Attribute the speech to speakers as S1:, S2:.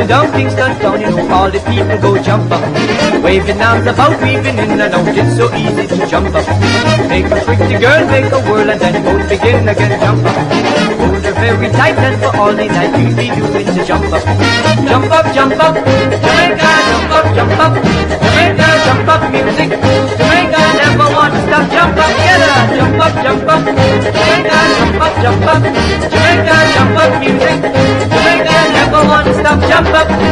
S1: down, things done down, you know all the people go jump up. Wave your arms about, weaving in and out, it's so easy to jump up. Make a pretty girl, make a whirl, and then both begin again, jump up. Hold her very tight, and for all the night you'll be doing to jump up. Jump up, Jamaica, jump up, Jamaica, jump up music. Jamaica never want to stop, jump up together, jump up, Jamaica, jump up, Jamaica, jump up music. Jamaica never want to stop, jump up.